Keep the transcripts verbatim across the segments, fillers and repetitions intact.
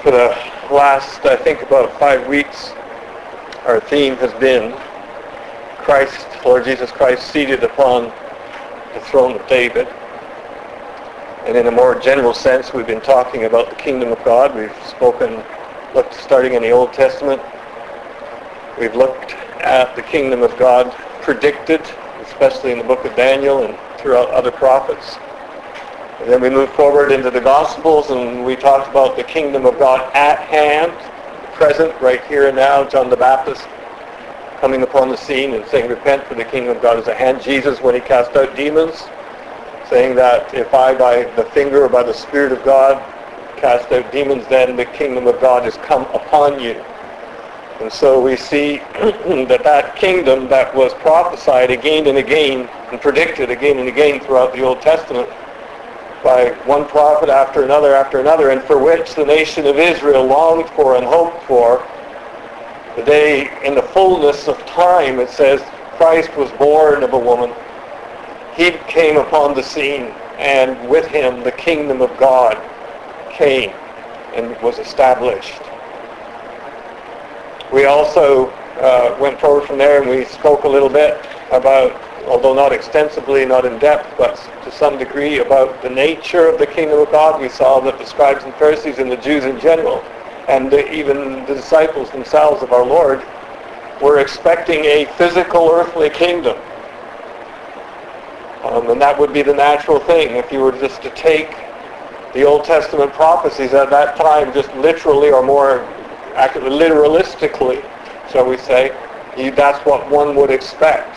For the last, I think, about five weeks, our theme has been Christ, Lord Jesus Christ, seated upon the throne of David. And in a more general sense, we've been talking about the kingdom of God. We've spoken, looked starting in the Old Testament. We've looked at the kingdom of God predicted, especially in the book of Daniel and throughout other prophets. And then we moved forward into the Gospels, and we talked about the kingdom of God at hand, present, right here and now. John the Baptist coming upon the scene and saying, "Repent, for the kingdom of God is at hand." Jesus, when he cast out demons, saying that if I, by the finger or by the Spirit of God, cast out demons, then the kingdom of God has come upon you. And so we see that that kingdom that was prophesied again and again and predicted again and again throughout the Old Testament by one prophet after another after another, and for which the nation of Israel longed for and hoped for, the day in the fullness of time, it says, Christ was born of a woman. He came upon the scene, and with him the kingdom of God came and was established. We also uh, went forward from there, and we spoke a little bit about, although not extensively, not in depth, but to some degree, about the nature of the kingdom of God. We saw that the scribes and Pharisees and the Jews in general, and the, even the disciples themselves of our Lord, were expecting a physical earthly kingdom. Um, and that would be the natural thing if you were just to take the Old Testament prophecies at that time, just literally, or more accurately, literalistically, shall we say. That's what one would expect.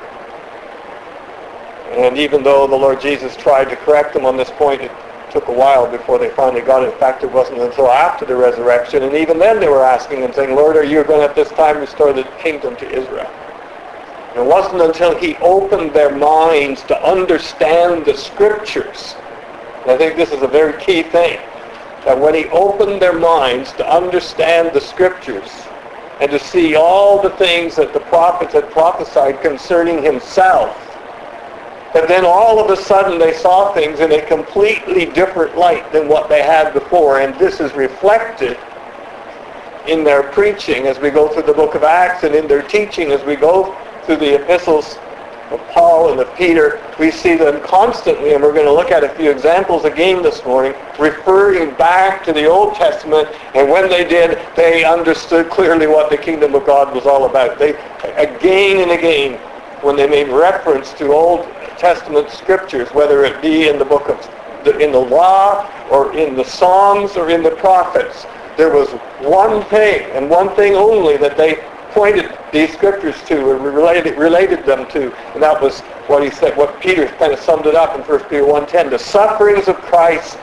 And even though the Lord Jesus tried to correct them on this point, it took a while before they finally got it. In fact, it wasn't until after the resurrection. And even then they were asking and saying, "Lord, are you going to at this time restore the kingdom to Israel?" And it wasn't until he opened their minds to understand the Scriptures. And I think this is a very key thing. That when he opened their minds to understand the Scriptures and to see all the things that the prophets had prophesied concerning himself, but then all of a sudden they saw things in a completely different light than what they had before. And this is reflected in their preaching as we go through the book of Acts, and in their teaching as we go through the epistles of Paul and of Peter. We see them constantly, and we're going to look at a few examples again this morning, referring back to the Old Testament. And when they did, they understood clearly what the kingdom of God was all about. They, again and again, when they made reference to Old Testament scriptures, whether it be in the book of the, in the law or in the Psalms or in the prophets, there was one thing and one thing only that they pointed these scriptures to and related related them to, and that was what he said, what Peter kind of summed it up in First Peter one ten, the sufferings of Christ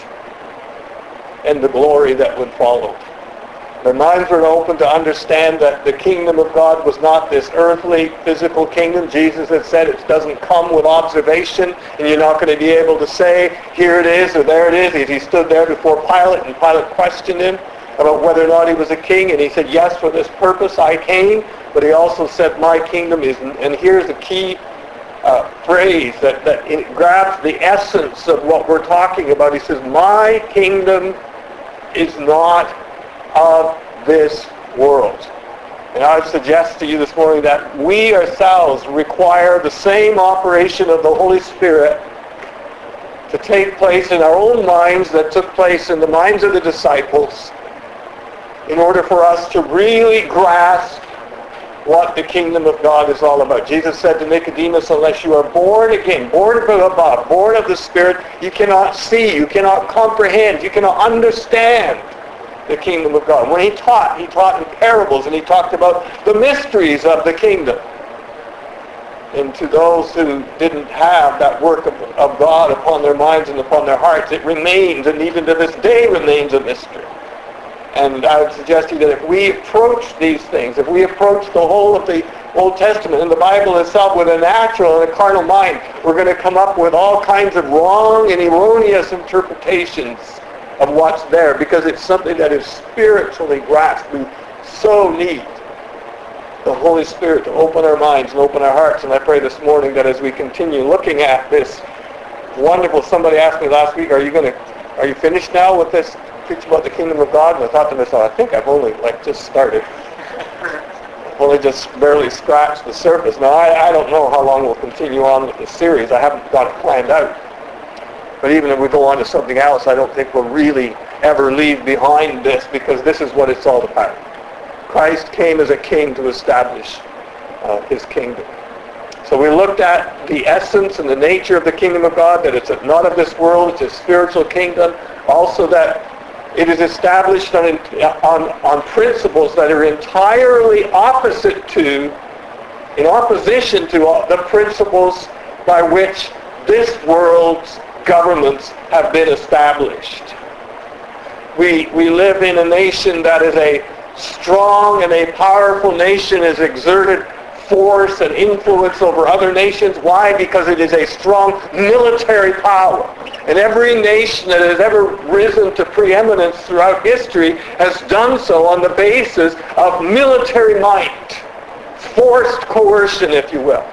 and the glory that would follow. Their minds were open to understand that the kingdom of God was not this earthly, physical kingdom. Jesus had said it doesn't come with observation, and you're not going to be able to say, here it is, or there it is. He stood there before Pilate, and Pilate questioned him about whether or not he was a king, and he said, yes, for this purpose I came, but he also said, my kingdom is, and here's the key uh, phrase that, that it grabs the essence of what we're talking about. He says, my kingdom is not of this world. And I would suggest to you this morning that we ourselves require the same operation of the Holy Spirit to take place in our own minds that took place in the minds of the disciples, in order for us to really grasp what the kingdom of God is all about. Jesus said to Nicodemus, unless you are born again, born from above, born of the Spirit, you cannot see, you cannot comprehend, you cannot understand the kingdom of God. When he taught, he taught in parables, and he talked about the mysteries of the kingdom. And to those who didn't have that work of, of God upon their minds and upon their hearts, it remains, and even to this day remains, a mystery. And I would suggest to you that if we approach these things, if we approach the whole of the Old Testament and the Bible itself with a natural and a carnal mind, we're going to come up with all kinds of wrong and erroneous interpretations of what's there, because it's something that is spiritually grasped. We so need the Holy Spirit to open our minds and open our hearts. And I pray this morning that as we continue looking at this wonderful, somebody asked me last week, are you going to are you finished now with this preach about the kingdom of God? And I thought to myself, I think I've only like just started. I've only just barely scratched the surface. Now, I, I don't know how long we'll continue on with this series. I haven't got it planned out. But even if we go on to something else, I don't think we'll really ever leave behind this, because this is what it's all about. Christ came as a king to establish uh, his kingdom. So we looked at the essence and the nature of the kingdom of God, that it's not of this world, it's a spiritual kingdom. Also that it is established on, on, on principles that are entirely opposite to, in opposition to the principles by which this world's governments have been established. We, we live in a nation that is a strong and a powerful nation, has exerted force and influence over other nations. Why? Because it is a strong military power. And every nation that has ever risen to preeminence throughout history has done so on the basis of military might, forced coercion, if you will.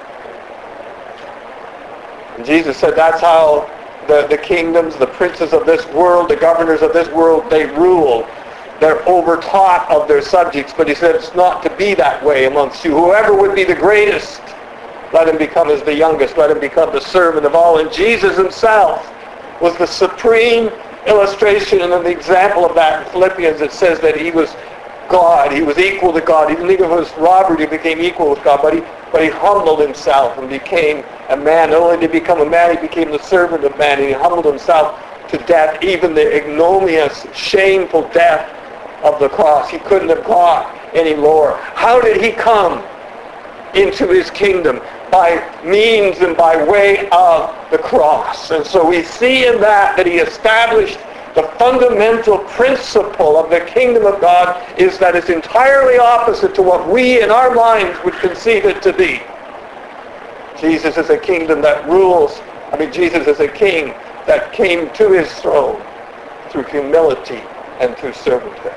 And Jesus said that's how the, the kingdoms, the princes of this world, the governors of this world, they rule. They're overtaught of their subjects, but he said it's not to be that way amongst you. Whoever would be the greatest, let him become as the youngest, let him become the servant of all. And Jesus himself was the supreme illustration and an example of that. In Philippians it says that he was God, he was equal to God. He didn't think it was robbery, he became equal with God, but he, but he humbled himself and became a man. Not only did he become a man, he became the servant of man, and he humbled himself to death, even the ignominious, shameful death of the cross. He couldn't have gone any lower. How did he come into his kingdom? By means and by way of the cross. And so we see in that that he established the fundamental principle of the kingdom of God is that it's entirely opposite to what we in our minds would conceive it to be. Jesus is a kingdom that rules. I mean, Jesus is a king that came to his throne through humility and through servanthood.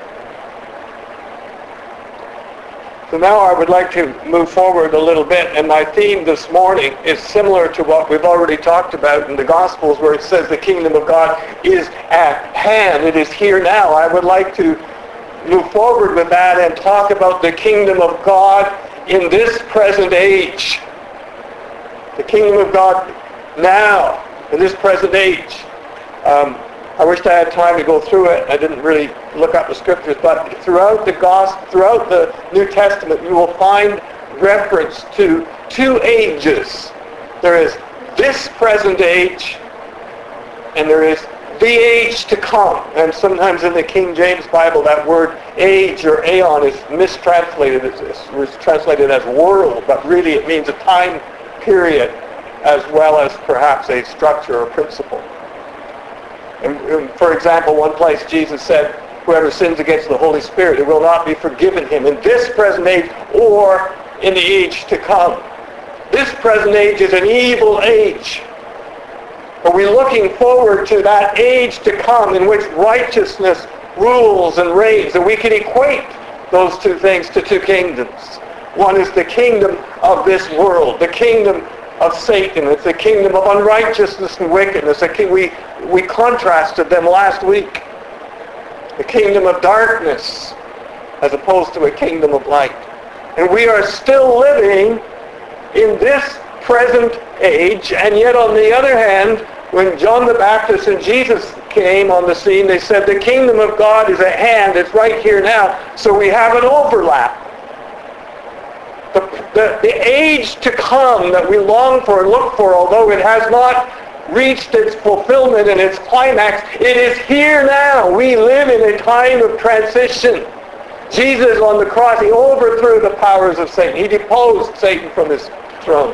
So now I would like to move forward a little bit, and my theme this morning is similar to what we've already talked about in the Gospels, where it says the kingdom of God is at hand. It is here now. I would like to move forward with that and talk about the kingdom of God in this present age. The kingdom of God now, in this present age. Um, I wished I had time to go through it. I didn't really look up the scriptures, but throughout the gospel, throughout the New Testament, you will find reference to two ages. There is this present age, and there is the age to come. And sometimes in the King James Bible, that word age or aeon is mistranslated. It's, it's translated as world, but really it means a time period as well as perhaps a structure or principle. And, and for example, one place Jesus said, whoever sins against the Holy Spirit, it will not be forgiven him in this present age or in the age to come. This present age is an evil age. Are we looking forward to that age to come in which righteousness rules and reigns? And we can equate those two things to two kingdoms. One is the kingdom of this world, the kingdom of Satan. It's a kingdom of unrighteousness and wickedness. A king, we, we contrasted them last week. The kingdom of darkness as opposed to a kingdom of light. And we are still living in this present age, and yet on the other hand, when John the Baptist and Jesus came on the scene, they said the kingdom of God is at hand, it's right here now, so we have an overlap. The, the, the age to come that we long for and look for, although it has not reached its fulfillment and its climax, it is here now. We live in a time of transition. Jesus on the cross, he overthrew the powers of Satan. He deposed Satan from his throne.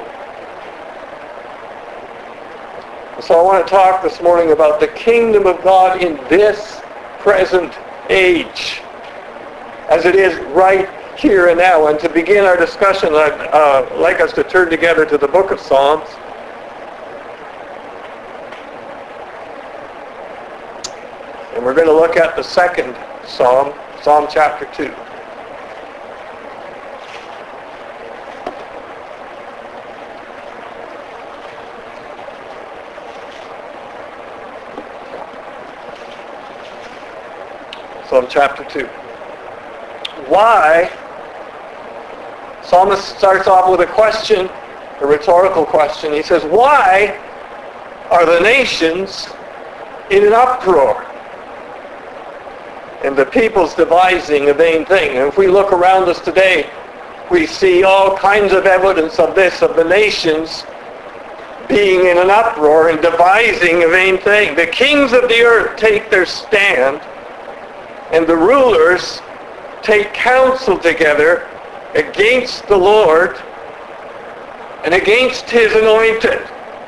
So I want to talk this morning about the kingdom of God in this present age, as it is right here and now. And to begin our discussion, I'd uh, like us to turn together to the book of Psalms. And we're going to look at the second Psalm, Psalm chapter two. Psalm chapter two. Why? Psalmist starts off with a question, a rhetorical question. He says, why are the nations in an uproar? And the people's devising a vain thing. And if we look around us today, we see all kinds of evidence of this, of the nations being in an uproar and devising a vain thing. The kings of the earth take their stand, and the rulers take counsel together against the Lord and against his anointed,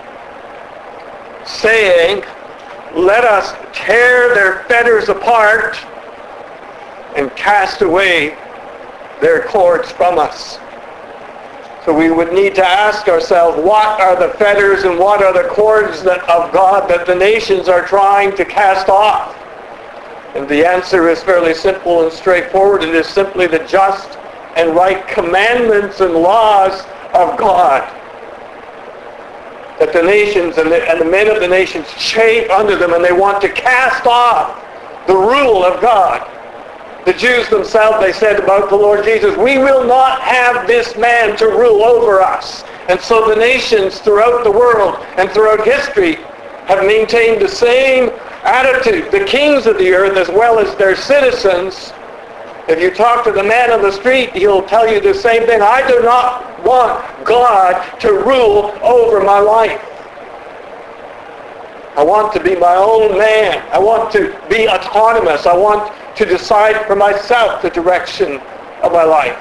saying, let us tear their fetters apart and cast away their cords from us. So we would need to ask ourselves, what are the fetters and what are the cords that, of God that the nations are trying to cast off? And the answer is fairly simple and straightforward. It is simply the just and right commandments and laws of God, that the nations and the, and the men of the nations chafe under them, and they want to cast off the rule of God. The Jews themselves, they said about the Lord Jesus, we will not have this man to rule over us. And so the nations throughout the world and throughout history have maintained the same attitude. The kings of the earth as well as their citizens. If you talk to the man on the street, he'll tell you the same thing. I do not want God to rule over my life. I want to be my own man. I want to be autonomous. I want to decide for myself the direction of my life.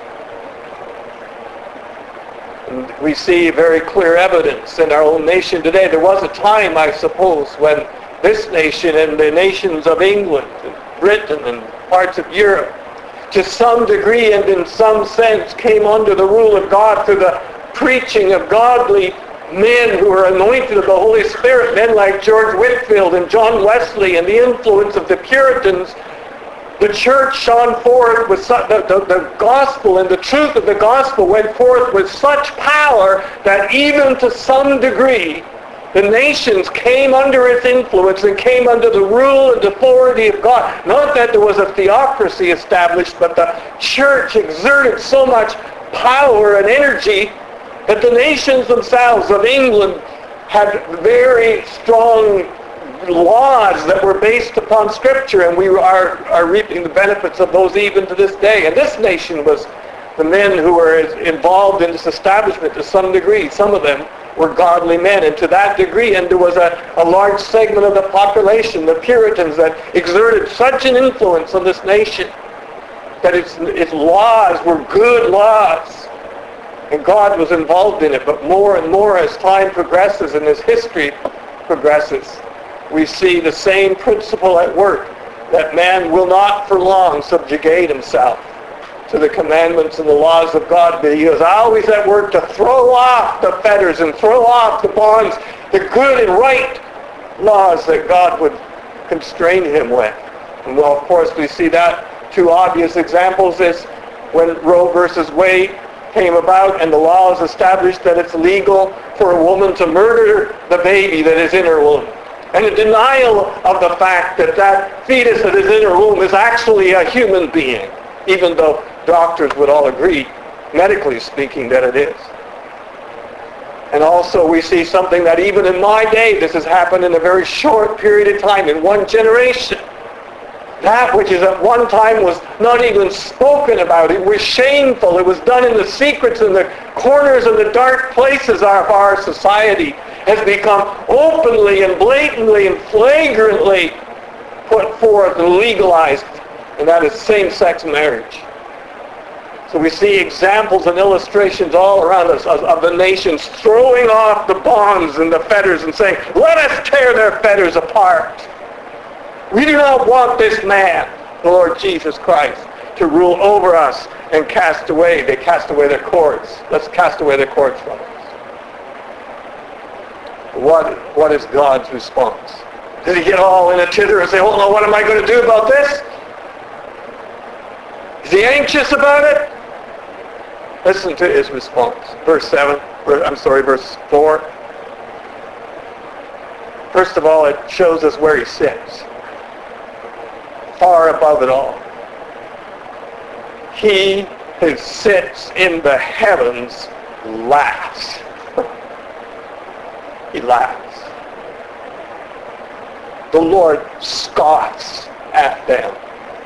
And we see very clear evidence in our own nation today. There was a time, I suppose, when this nation and the nations of England and Britain and parts of Europe, to some degree and in some sense, came under the rule of God through the preaching of godly men who were anointed of the Holy Spirit, men like George Whitefield and John Wesley, and the influence of the Puritans. The church shone forth with such, the, the, the gospel and the truth of the gospel went forth with such power that even to some degree the nations came under its influence and came under the rule and authority of God. Not that there was a theocracy established, but the church exerted so much power and energy that the nations themselves of England had very strong laws that were based upon Scripture, and we are, are reaping the benefits of those even to this day. And this nation was the men who were involved in this establishment to some degree. Some of them were godly men, and to that degree, and there was a, a large segment of the population, the Puritans, that exerted such an influence on this nation that its, its laws were good laws, and God was involved in it. But more and more as time progresses and as history progresses, we see the same principle at work, that man will not for long subjugate himself to the commandments and the laws of God, but he is always at work to throw off the fetters and throw off the bonds, the good and right laws that God would constrain him with. And well, of course, we see that two obvious examples is when Roe versus Wade came about and the law is established that it's legal for a woman to murder the baby that is in her womb. And a denial of the fact that that fetus that is in her womb is actually a human being, even though doctors would all agree, medically speaking, that it is. And also we see something that even in my day, this has happened in a very short period of time, in one generation. That which is at one time was not even spoken about. It was shameful. It was done in the secrets and the corners and the dark places of our society, has become openly and blatantly and flagrantly put forth and legalized, and that is same-sex marriage. So we see examples and illustrations all around us of, of the nations throwing off the bonds and the fetters and saying, let us tear their fetters apart. We do not want this man, the Lord Jesus Christ, to rule over us and cast away. They cast away their cords. Let's cast away their cords from us. What, what is God's response? Did he get all in a titter and say, oh no, what am I going to do about this? Is he anxious about it? Listen to his response. Verse seven, I'm sorry, verse four. First of all, it shows us where he sits. far above it all. He who sits in the heavens laughs. He laughs. The Lord scoffs at them.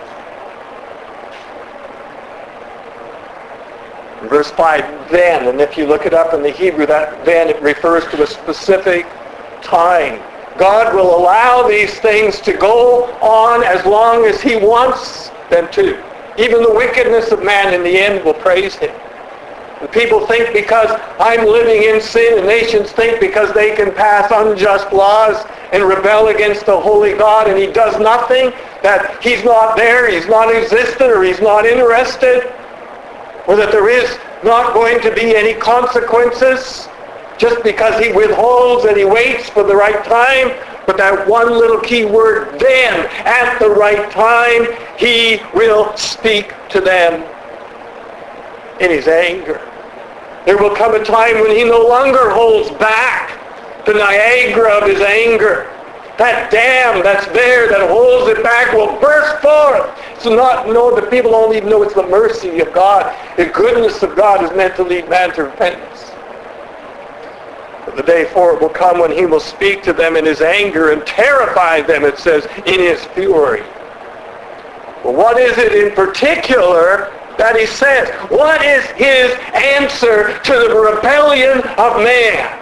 Verse five, then, and if you look it up in the Hebrew, that then, it refers to a specific time. God will allow these things to go on as long as he wants them to. Even the wickedness of man in the end will praise him. And people think because I'm living in sin, and nations think because they can pass unjust laws and rebel against the holy God and he does nothing, that he's not there, he's not existent, or he's not interested, or that there is not going to be any consequences just because he withholds and he waits for the right time. But that one little key word, then, at the right time, he will speak to them in his anger. There will come a time when he no longer holds back. The Niagara of his anger, that dam that's there that holds it back, will burst forth. So not know that people don't even know it's the mercy of God. The goodness of God is meant to lead man to repentance. But the day for it will come when he will speak to them in his anger and terrify them, it says, in his fury. Well, what is it in particular that he says? What is his answer to the rebellion of man?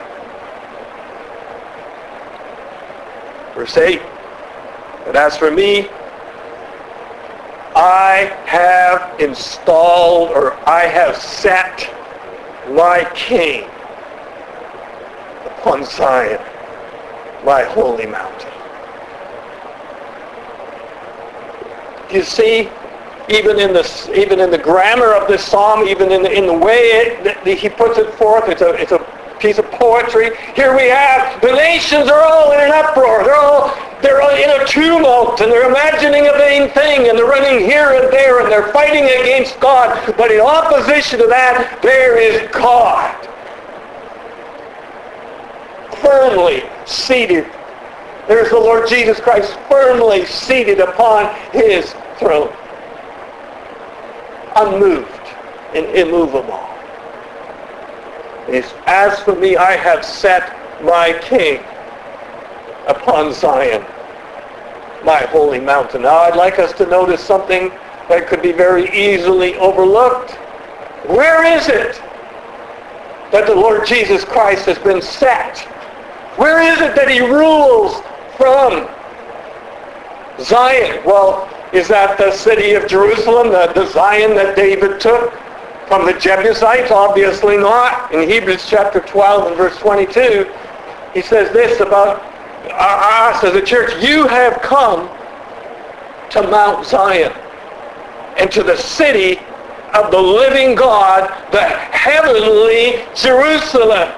Verse eight, but as for me, I have installed, or I have set my king upon Zion, my holy mountain. You see, even in the even in the grammar of this psalm, even in the in the way it, the, he puts it forth, it's a it's a piece of poetry. Here we have the nations are all in an uproar. They're all they're all in a tumult, and they're imagining a vain thing, and they're running here and there, and they're fighting against God. But in opposition to that, there is God, firmly seated. There's the Lord Jesus Christ, firmly seated upon his throne, unmoved and immovable. It's, as for me, I have set my king upon Zion, my holy mountain. Now, I'd like us to notice something that could be very easily overlooked. Where is it that the Lord Jesus Christ has been set? Where is it that he rules from? Zion. Well, is that the city of Jerusalem, the, the Zion that David took from the Jebusites? Obviously not. In Hebrews chapter twelve and verse twenty-two, he says this about us as a church: you have come to Mount Zion and to the city of the living God, the heavenly Jerusalem.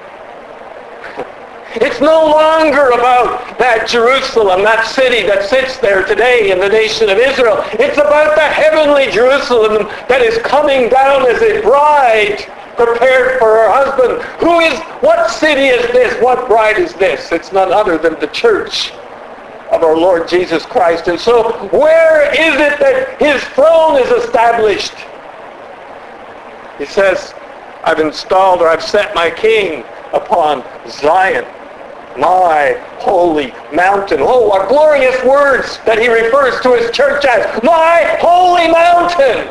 It's no longer about that Jerusalem, that city that sits there today in the nation of Israel. It's about the heavenly Jerusalem that is coming down as a bride prepared for her husband. Who is, what city is this? What bride is this? It's none other than the church of our Lord Jesus Christ. And so, where is it that his throne is established? He says, I've installed, or I've set my king upon Zion, my holy mountain. Oh, what glorious words that he refers to his church as. My holy mountain.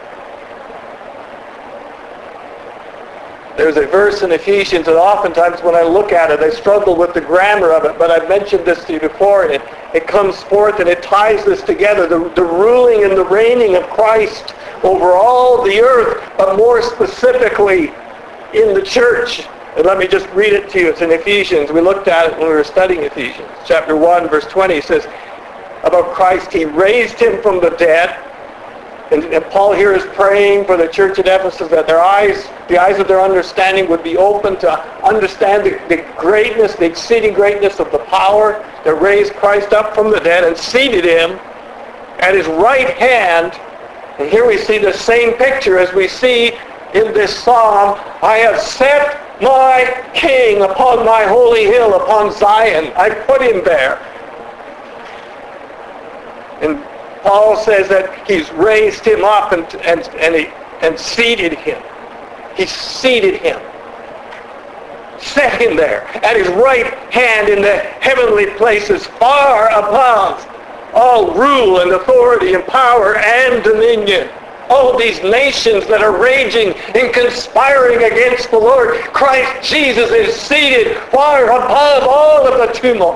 There's a verse in Ephesians that oftentimes when I look at it, I struggle with the grammar of it, but I've mentioned this to you before, and it, it comes forth and it ties this together. The, the ruling and the reigning of Christ over all the earth, but more specifically in the church. And let me just read it to you. It's in Ephesians. We looked at it when we were studying Ephesians. Chapter one, verse twenty, it says about Christ, he raised him from the dead. And, and Paul here is praying for the church at Ephesus that their eyes, the eyes of their understanding would be open to understand the, the greatness, the exceeding greatness of the power that raised Christ up from the dead and seated him at his right hand. And here we see the same picture as we see in this psalm. I have set my king upon my holy hill, upon Zion. I put him there. And Paul says that he's raised him up and, and, and, he, and seated him. He seated him. Set him there at his right hand in the heavenly places, far above all rule and authority and power and dominion. All these nations that are raging and conspiring against the Lord, Christ Jesus is seated far above all of the tumult.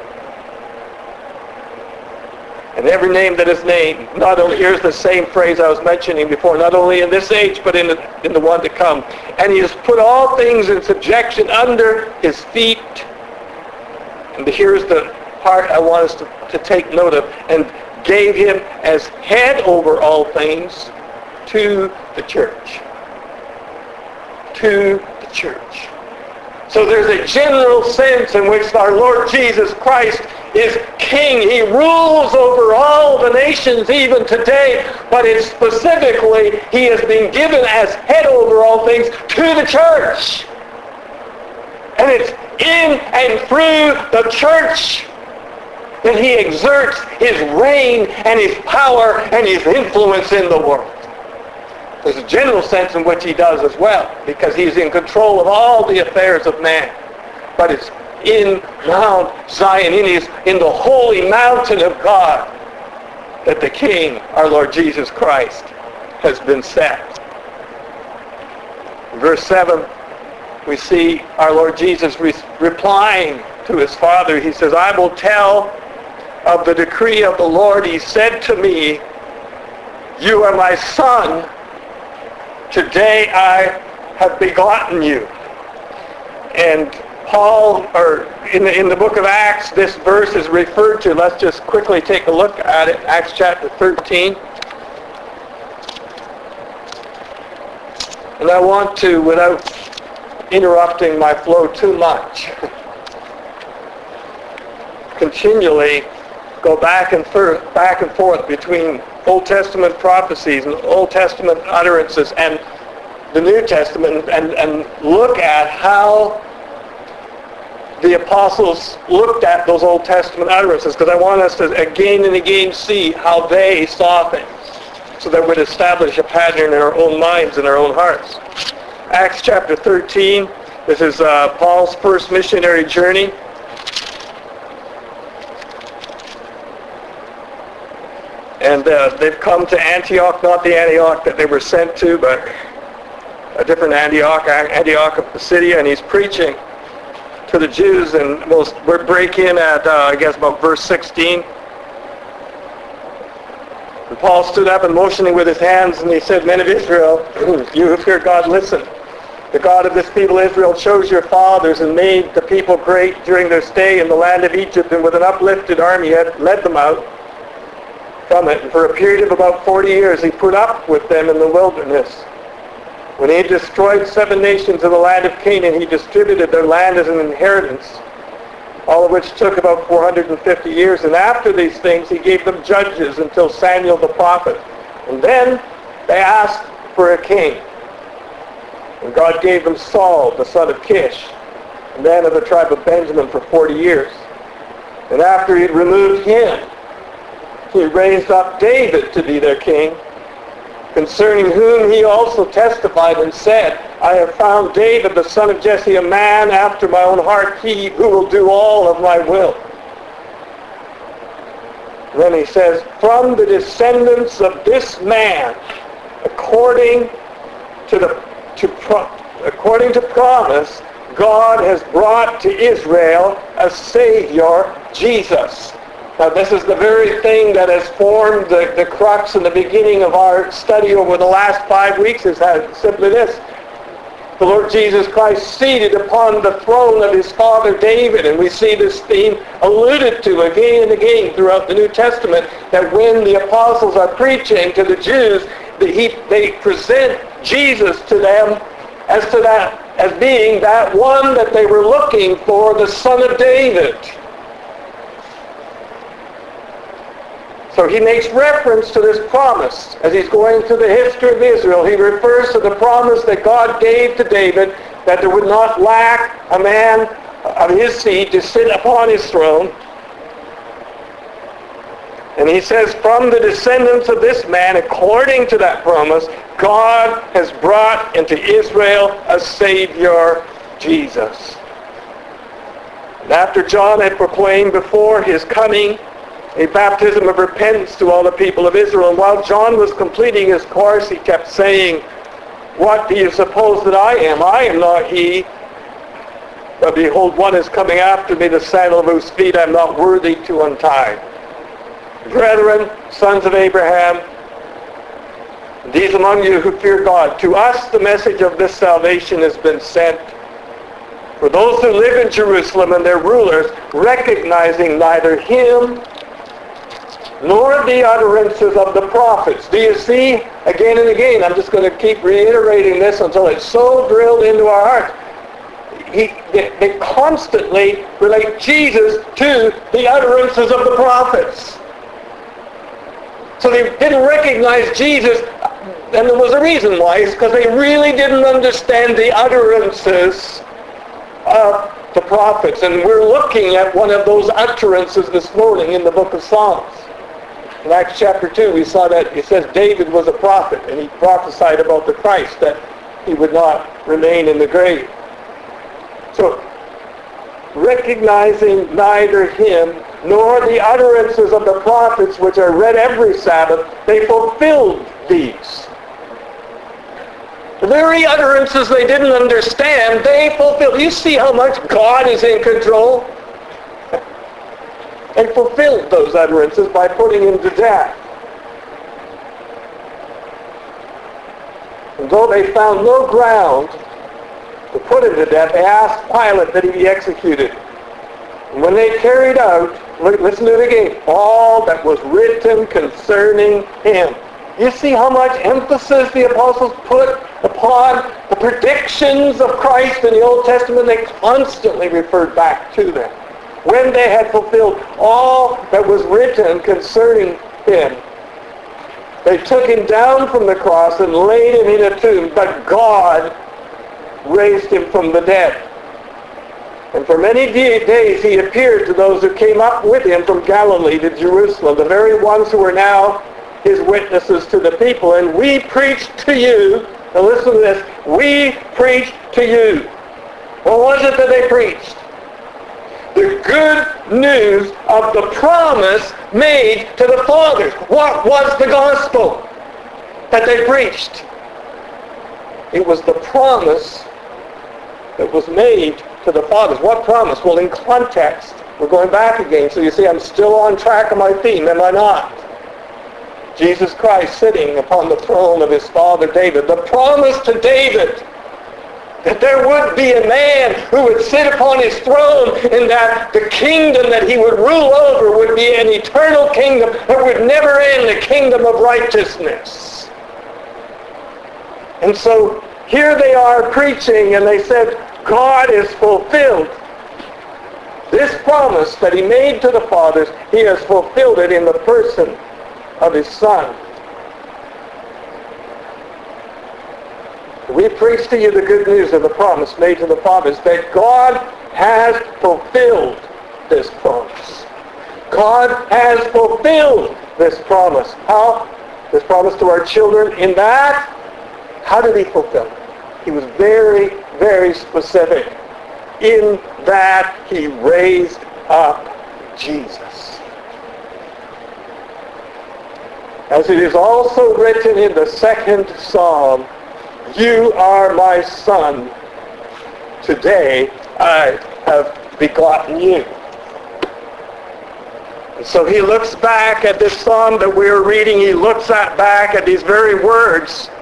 And every name that is named, not only, here's the same phrase I was mentioning before, not only in this age, but in the, in the one to come. And he has put all things in subjection under his feet. And here's the part I want us to, to take note of. And gave him as head over all things to the church. To the church. So there's a general sense in which our Lord Jesus Christ is king. He rules over all the nations even today, but it's specifically he has been given as head over all things to the church. And it's in and through the church that he exerts his reign and his power and his influence in the world. There's a general sense in which he does as well, because he's in control of all the affairs of man. But it's in Mount Zion, in, his, in the holy mountain of God, that the King, our Lord Jesus Christ, has been set. In verse seven, we see our Lord Jesus re- replying to his Father. He says, I will tell of the decree of the Lord. He said to me, you are my Son. Today I have begotten you. And Paul, or in the, in the book of Acts, this verse is referred to. Let's just quickly take a look at it. Acts chapter thirteen. And I want to, without interrupting my flow too much, continually go back and forth, back and forth between Old Testament prophecies and Old Testament utterances and the New Testament, and, and look at how the apostles looked at those Old Testament utterances, because I want us to again and again see how they saw things, so that we'd establish a pattern in our own minds and our own hearts. Acts chapter thirteen, this is uh, Paul's first missionary journey. And uh, they've come to Antioch, not the Antioch that they were sent to, but a different Antioch, Antioch of Pisidia, and he's preaching to the Jews. And we'll, we'll break in at, uh, I guess, about verse sixteen. And Paul stood up and motioning with his hands, and he said, Men of Israel, you who fear God, listen. The God of this people Israel chose your fathers and made the people great during their stay in the land of Egypt, and with an uplifted army had led them out from it. And for a period of about forty years he put up with them in the wilderness. When he had destroyed seven nations in the land of Canaan, he distributed their land as an inheritance, all of which took about four hundred fifty years. And after these things he gave them judges until Samuel the prophet. And then they asked for a king. And God gave them Saul, the son of Kish, a man of the tribe of Benjamin, for forty years. And after he had removed him, he raised up David to be their king, concerning whom he also testified and said, I have found David, the son of Jesse, a man after my own heart, he who will do all of my will. And then he says, from the descendants of this man, according to the to pro, according to promise, God has brought to Israel a Savior, Jesus. Now this is the very thing that has formed the, the crux and the beginning of our study over the last five weeks, is that simply this. The Lord Jesus Christ seated upon the throne of his father David, and we see this theme alluded to again and again throughout the New Testament, that when the apostles are preaching to the Jews, that he, they present Jesus to them as to that, as being that one that they were looking for, the Son of David. So he makes reference to this promise. As he's going through the history of Israel, he refers to the promise that God gave to David, that there would not lack a man of his seed to sit upon his throne. And he says, from the descendants of this man, according to that promise, God has brought into Israel a Savior, Jesus. And after John had proclaimed before his coming a baptism of repentance to all the people of Israel, and while John was completing his course, he kept saying, what do you suppose that I am? I am not he. But behold, one is coming after me, the sandal of whose feet I am not worthy to untie. Brethren, sons of Abraham, these among you who fear God, to us the message of this salvation has been sent. For those who live in Jerusalem and their rulers, recognizing neither him nor the utterances of the prophets. Do you see? Again and again, I'm just going to keep reiterating this until it's so drilled into our hearts. He, they, they constantly relate Jesus to the utterances of the prophets. So they didn't recognize Jesus, and there was a reason why. It's because they really didn't understand the utterances of the prophets. And we're looking at one of those utterances this morning in the book of Psalms. In Acts chapter two, we saw that it says David was a prophet, and he prophesied about the Christ, that he would not remain in the grave. So, recognizing neither him nor the utterances of the prophets, which are read every Sabbath, they fulfilled these. The very utterances they didn't understand, they fulfilled. You see how much God is in control? They fulfilled those utterances by putting him to death. And though they found no ground to put him to death, they asked Pilate that he be executed. And when they carried out, listen to it again, all that was written concerning him. You see how much emphasis the apostles put upon the predictions of Christ in the Old Testament? They constantly referred back to them. When they had fulfilled all that was written concerning him, they took him down from the cross and laid him in a tomb, but God raised him from the dead. And for many days he appeared to those who came up with him from Galilee to Jerusalem, the very ones who were now his witnesses to the people. And we preached to you, now listen to this, we preached to you. What was it that they preached? The good news of the promise made to the fathers. What was the gospel that they preached? It was the promise that was made to the fathers. What promise? Well, in context, we're going back again. So you see, I'm still on track of my theme, am I not? Jesus Christ sitting upon the throne of his father David. The promise to David that there would be a man who would sit upon his throne, and that the kingdom that he would rule over would be an eternal kingdom that would never end, the kingdom of righteousness. And so here they are preaching, and they said, God is fulfilled. This promise that he made to the fathers, he has fulfilled it in the person of his Son. We preach to you the good news of the promise made to the fathers, that God has fulfilled this promise. God has fulfilled this promise. How? This promise to our children. In that, how did he fulfill it? He was very, very specific. In that he raised up Jesus. As it is also written in the second Psalm, you are my son. Today I have begotten you. And so he looks back at this psalm that we're reading. He looks at back at these very words.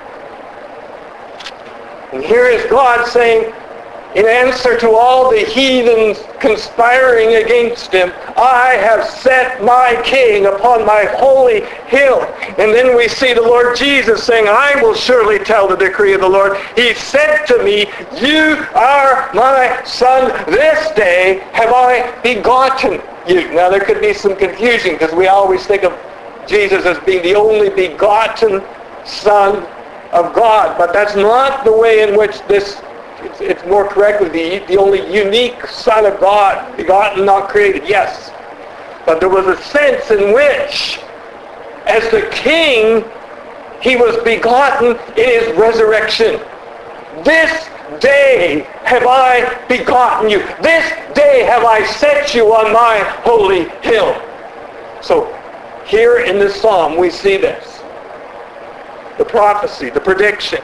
And here is God saying, in answer to all the heathens conspiring against him, I have set my king upon my holy hill. And then we see the Lord Jesus saying, I will surely tell the decree of the Lord. He said to me, you are my son. This day have I begotten you. Now there could be some confusion, because we always think of Jesus as being the only begotten Son of God. But that's not the way in which this It's, it's more correctly the, the only unique Son of God, begotten, not created. Yes. But there was a sense in which, as the king, he was begotten in his resurrection. This day have I begotten you. This day have I set you on my holy hill. So here in this psalm we see this. The prophecy, the prediction.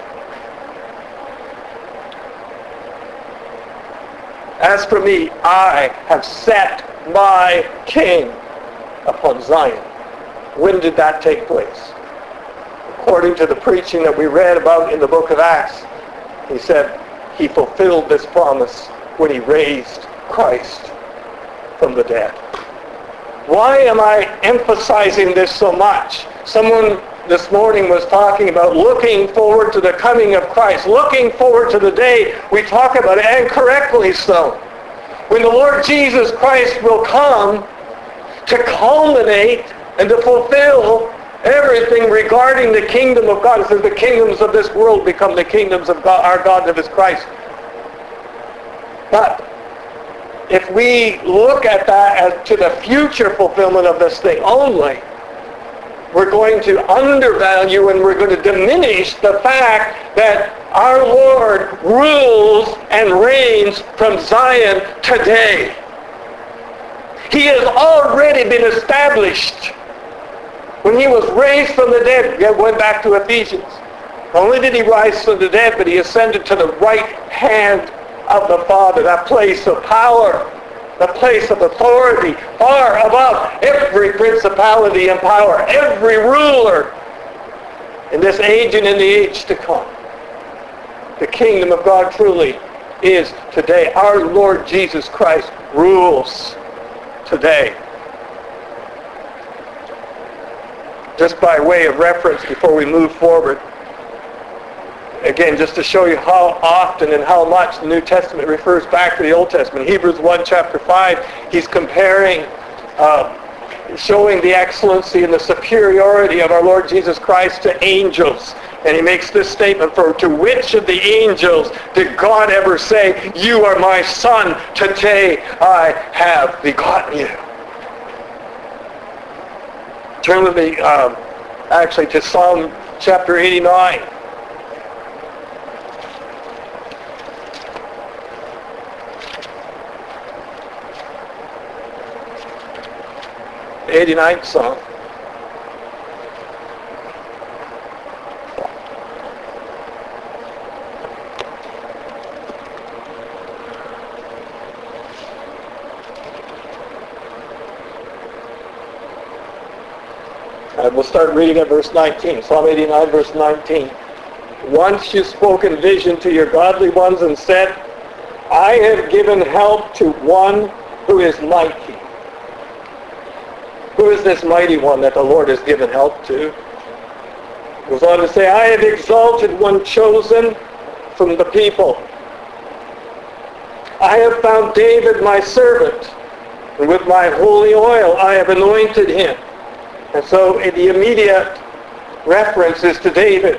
As for me, I have set my king upon Zion. When did that take place? According to the preaching that we read about in the book of Acts, he said he fulfilled this promise when he raised Christ from the dead. Why am I emphasizing this so much? Someone this morning was talking about looking forward to the coming of Christ, looking forward to the day we talk about it, and correctly so. When the Lord Jesus Christ will come to culminate and to fulfill everything regarding the kingdom of God. It says the kingdoms of this world become the kingdoms of God, our God and of his Christ. But if we look at that as to the future fulfillment of this thing only, we're going to undervalue and we're going to diminish the fact that our Lord rules and reigns from Zion today. He has already been established. When he was raised from the dead, we went back to Ephesians. Not only did he rise from the dead, but he ascended to the right hand of the Father, that place of power, the place of authority, far above every principality and power, every ruler in this age and in the age to come. The kingdom of God truly is today. Our Lord Jesus Christ rules today. Just by way of reference before we move forward, again, just to show you how often and how much the New Testament refers back to the Old Testament. Hebrews one, chapter five, he's comparing, uh, showing the excellency and the superiority of our Lord Jesus Christ to angels. And he makes this statement, for to which of the angels did God ever say, you are my son, today I have begotten you? Turn with me um, actually to Psalm chapter eighty-nine. eighty-ninth Psalm. And we'll start reading at verse nineteen. Psalm eighty-nine, verse nineteen. Once you spoke in vision to your godly ones and said, I have given help to one who is mighty. Who is this mighty one that the Lord has given help to? He goes on to say, I have exalted one chosen from the people. I have found David my servant, and with my holy oil I have anointed him. And so the immediate reference is to David.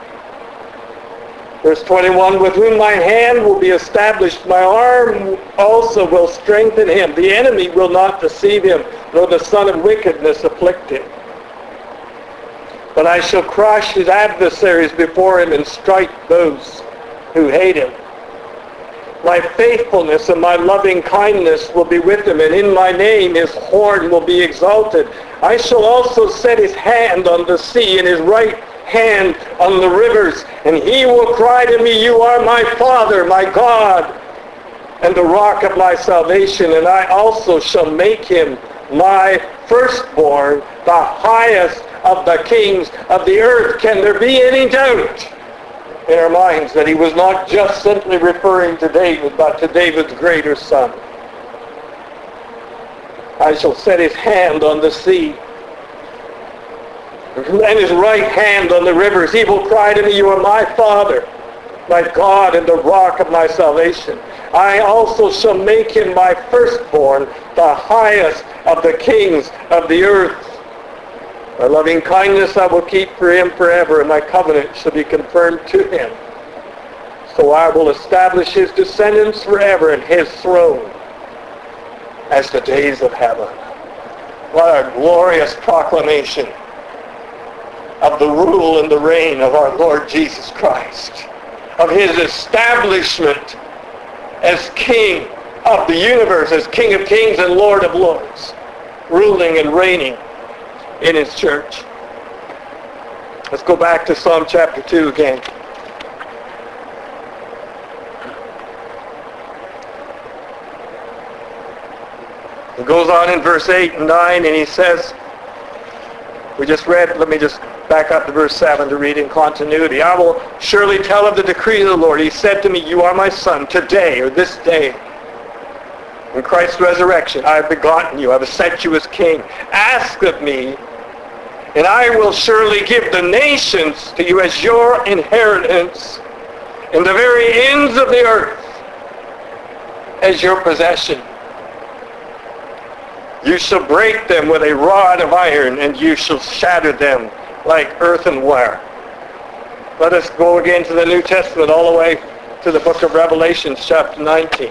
Verse twenty-one, with whom my hand will be established, my arm also will strengthen him. The enemy will not deceive him, nor the son of wickedness afflict him. But I shall crush his adversaries before him and strike those who hate him. My faithfulness and my loving kindness will be with him, and in my name his horn will be exalted. I shall also set his hand on the sea and his right hand on the rivers, and he will cry to me, you are my Father, my God, and the rock of my salvation, and I also shall make him my firstborn, the highest of the kings of the earth. Can there be any doubt in our minds that he was not just simply referring to David, but to David's greater son? I shall set his hand on the sea and his right hand on the rivers. He will cry to me, you are my Father, my God, and the rock of my salvation. I also shall make him my firstborn, the highest of the kings of the earth. My loving kindness I will keep for him forever, and my covenant shall be confirmed to him. So I will establish his descendants forever, and his throne as the days of heaven. What a glorious proclamation of the rule and the reign of our Lord Jesus Christ, of his establishment as King of the universe, as King of kings and Lord of lords, ruling and reigning in his church. Let's go back to Psalm chapter two again. It goes on in verse eight and nine, and he says, we just read, let me just back up to verse seven to read in continuity. I will surely tell of the decree of the Lord. He said to me, you are my son, today, or this day, in Christ's resurrection, I have begotten you, I have set you as king. Ask of me, and I will surely give the nations to you as your inheritance, and the very ends of the earth as your possession. You shall break them with a rod of iron, and you shall shatter them like earthenware. Let us go again to the New Testament, all the way to the book of Revelation, chapter nineteen.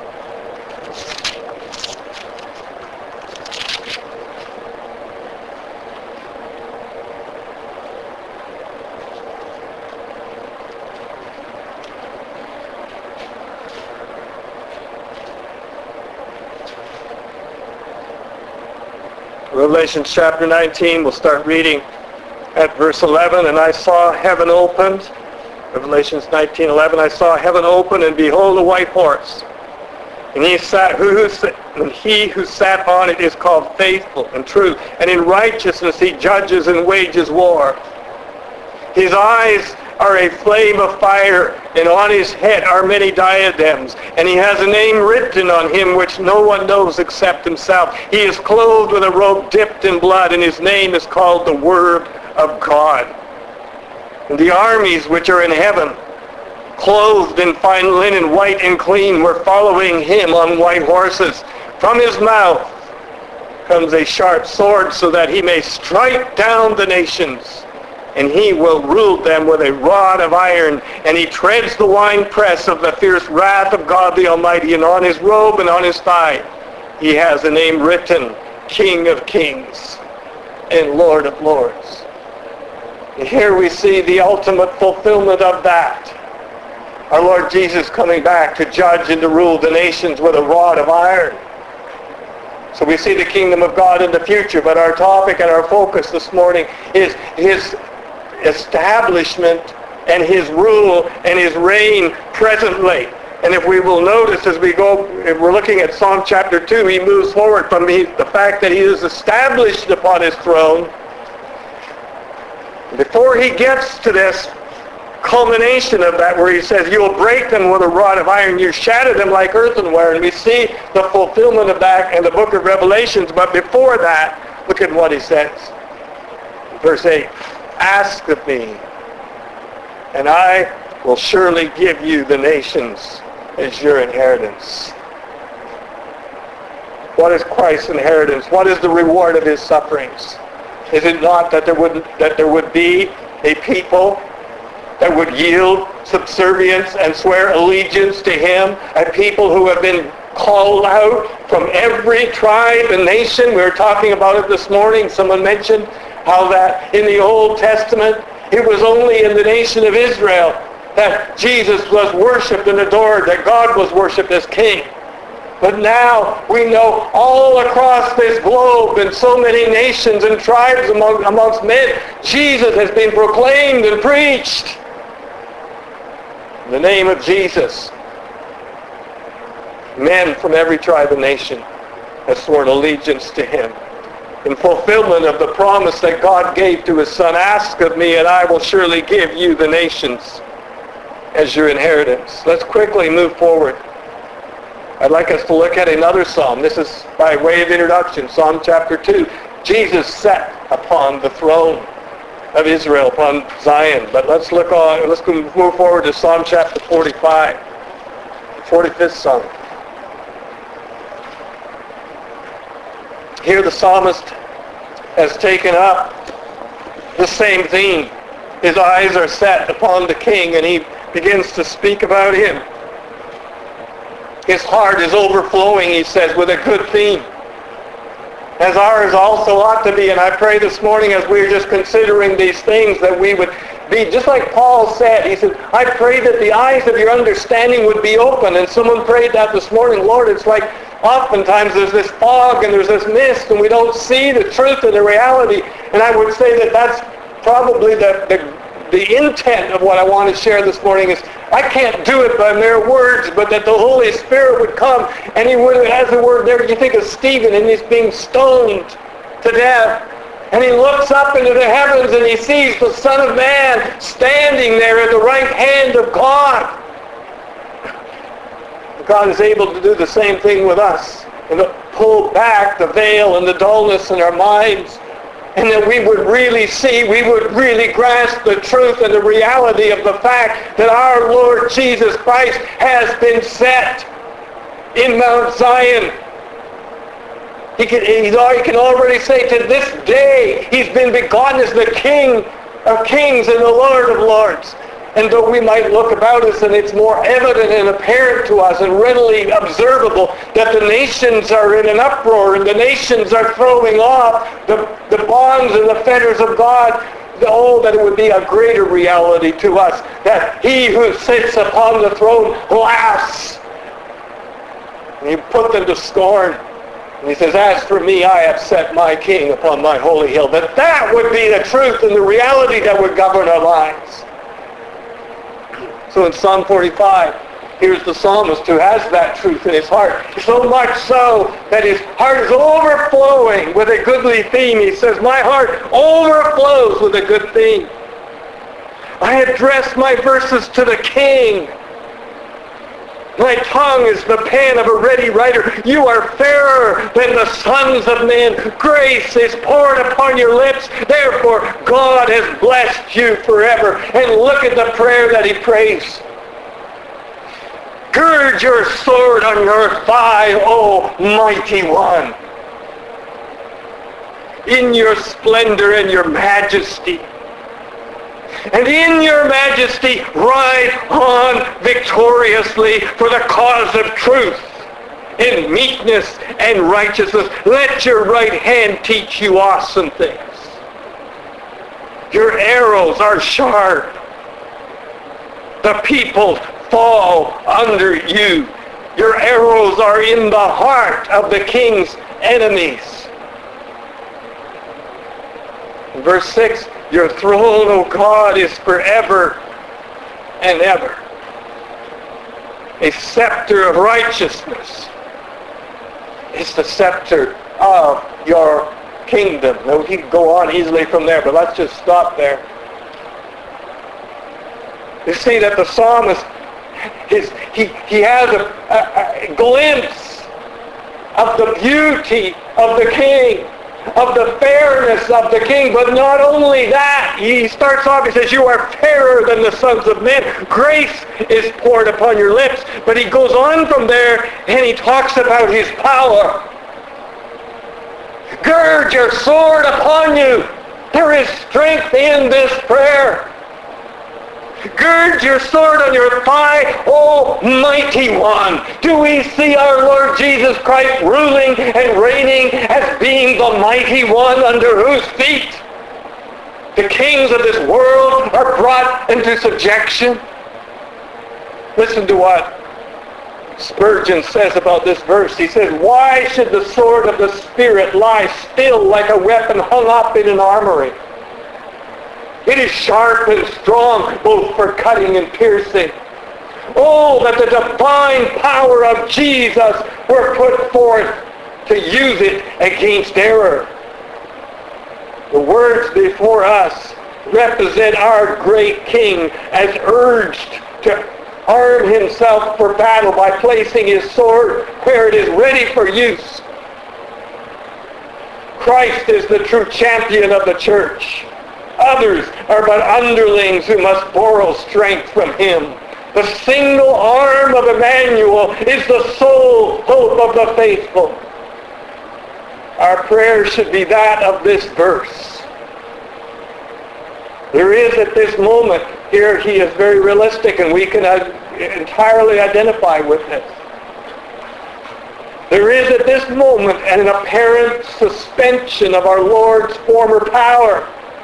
Revelation chapter nineteen, we'll start reading at verse eleven. And I saw heaven opened. Revelations nineteen eleven. I saw heaven open, and behold, a white horse. And he sat, who, who, and he who sat on it is called Faithful and True. And in righteousness he judges and wages war. His eyes are a flame of fire, and on his head are many diadems. And he has a name written on him which no one knows except himself. He is clothed with a robe dipped in blood, and his name is called the Word of God. And the armies which are in heaven, clothed in fine linen, white and clean, were following him on white horses. From his mouth comes a sharp sword, so that he may strike down the nations. And he will rule them with a rod of iron, and he treads the winepress of the fierce wrath of God the Almighty. And on his robe and on his thigh he has a name written, King of Kings and Lord of Lords. And here we see the ultimate fulfillment of that. Our Lord Jesus coming back to judge and to rule the nations with a rod of iron. So we see the kingdom of God in the future, but our topic and our focus this morning is his establishment and his rule and his reign presently. And if we will notice as we go, if we're looking at Psalm chapter two, he moves forward from the, the fact that he is established upon his throne. Before he gets to this culmination of that, where he says, you will break them with a rod of iron, you shatter them like earthenware. And we see the fulfillment of that in the book of Revelations. But before that, look at what he says. Verse eight, ask of me, and I will surely give you the nations as your inheritance. What is Christ's inheritance? What is the reward of his sufferings? Is it not that there would, that there would be a people that would yield subservience and swear allegiance to him, a people who have been called out from every tribe and nation? We were talking about it this morning. Someone mentioned how that in the Old Testament, it was only in the nation of Israel that Jesus was worshipped and adored, that God was worshipped as king. But now we know all across this globe, in so many nations and tribes among, amongst men, Jesus has been proclaimed and preached. In the name of Jesus, men from every tribe and nation have sworn allegiance to him. In fulfillment of the promise that God gave to his Son, ask of me, and I will surely give you the nations as your inheritance. Let's quickly move forward. I'd like us to look at another psalm. This is by way of introduction, Psalm chapter two. Jesus sat upon the throne of Israel, upon Zion. But let's look on, let's move forward to Psalm chapter forty-five, the forty-fifth Psalm. Here the psalmist has taken up the same theme. His eyes are set upon the king, and he begins to speak about him. His heart is overflowing, he says, with a good theme. as ours also ought to be. And I pray this morning as we're just considering these things that we would be, just like Paul said, he said, I pray that the eyes of your understanding would be open. And someone prayed that this morning. Lord, it's like oftentimes there's this fog and there's this mist and we don't see the truth and the reality. And I would say that that's probably the, the The intent of what I want to share this morning is I can't do it by mere words, but that the Holy Spirit would come and he would, as the word there, you think of Stephen and he's being stoned to death. And he looks up into the heavens and he sees the Son of Man standing there at the right hand of God. God is able to do the same thing with us and to pull back the veil and the dullness in our minds, and that we would really see, we would really grasp the truth and the reality of the fact that our Lord Jesus Christ has been set in Mount Zion. He can, he's, he can already say to this day, he's been begotten as the King of kings and the Lord of lords. And though we might look about us and it's more evident and apparent to us and readily observable that the nations are in an uproar and the nations are throwing off the, the bonds and the fetters of God, oh, that it would be a greater reality to us that he who sits upon the throne laughs. And you put them to scorn. And he says, as for me, I have set my king upon my holy hill. That that would be the truth and the reality that would govern our lives. So in Psalm forty-five, here's the psalmist who has that truth in his heart. So much so that his heart is overflowing with a goodly theme. He says, my heart overflows with a good theme. I address my verses to the King. My tongue is the pen of a ready writer. You are fairer than the sons of men. Grace is poured upon your lips. Therefore, God has blessed you forever. And look at the prayer that he prays. Gird your sword on your thigh, O mighty one. In your splendor and your majesty. And in your majesty, ride on victoriously for the cause of truth, in meekness and righteousness. Let your right hand teach you awesome things. Your arrows are sharp. The people fall under you. Your arrows are in the heart of the king's enemies. In verse six, your throne, O God, is forever and ever. A scepter of righteousness is the scepter of your kingdom. Now, we could go on easily from there, but let's just stop there. You see that the psalmist, his, he, he has a, a, a glimpse of the beauty of the king, of the fairness of the king. But not only that, he starts off, he says, you are fairer than the sons of men. Grace is poured upon your lips. But he goes on from there and he talks about his power. Gird your sword upon you. There is strength in this prayer. Gird your sword on your thigh, O mighty one. Do we see our Lord Jesus Christ ruling and reigning as being the mighty one under whose feet the kings of this world are brought into subjection? Listen to what Spurgeon says about this verse. He says, why should the sword of the Spirit lie still like a weapon hung up in an armory? It is sharp and strong, both for cutting and piercing. Oh, that the divine power of Jesus were put forth to use it against error. The words before us represent our great King as urged to arm himself for battle by placing his sword where it is ready for use. Christ is the true champion of the church. Others are but underlings who must borrow strength from him. The single arm of Emmanuel is the sole hope of the faithful. Our prayer should be that of this verse. There is at this moment, here he is very realistic and we can entirely identify with this. There is at this moment an apparent suspension of our Lord's former power.